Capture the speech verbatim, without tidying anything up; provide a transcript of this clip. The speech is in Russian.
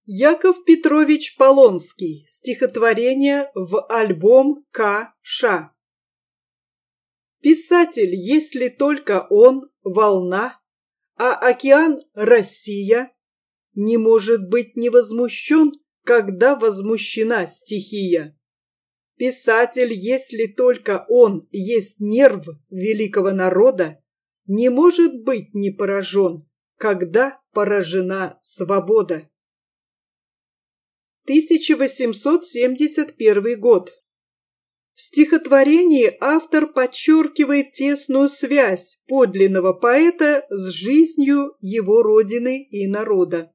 Яков Петрович Полонский. Стихотворение в альбом К. Ш. Писатель, если только он волна, а океан Россия, не может быть не возмущен, когда возмущена стихия. Писатель, если только он есть нерв великого народа, не может быть не поражен, когда поражена свобода. тысяча восемьсот семьдесят первый год. В стихотворении автор подчеркивает тесную связь подлинного поэта с жизнью его родины и народа.